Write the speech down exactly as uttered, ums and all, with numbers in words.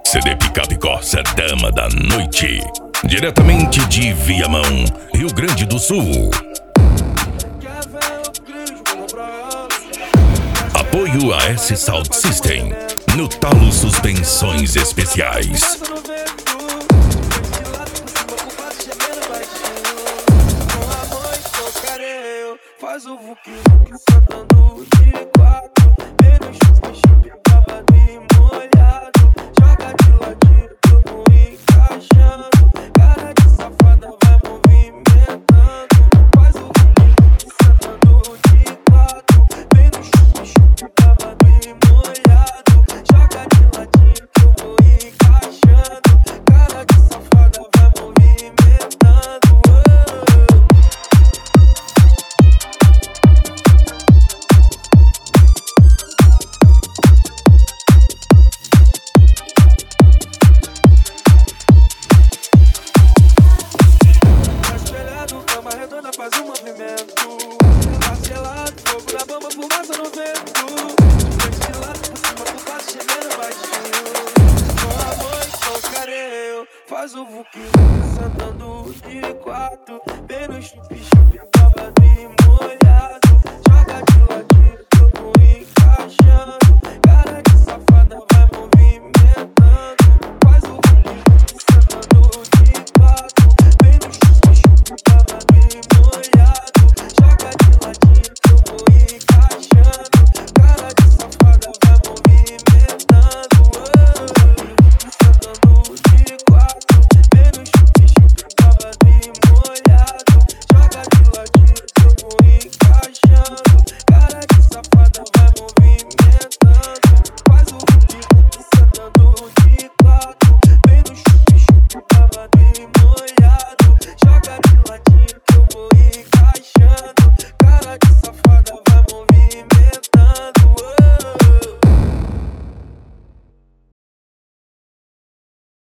C D Picape Corsa Dama da Noite, diretamente de Viamão, Rio Grande do Sul. Apoio a S Sound System, no Talo Suspensões Especiais. Faz o vuki vuki sentando de quatro, vem no chup-chup, babado e molhado. Joga de ladinho, eu vou encaixando. Cara de safada vai movimentando. Faz o vuki vuki sentando de quatro, vem no chup-chup, babado e molhado. Joga de ladinho, eu vou encaixando. Cara de safada vai movimentando. Cama redonda faz um movimento parcelado, fogo na bomba, fumaça no vento. De lado por cima, por baixo, gemendo baixinho. Com amor e com carinho, faz o vuki vuki sentando de quatro, bem no chup-chup, babado e molhado.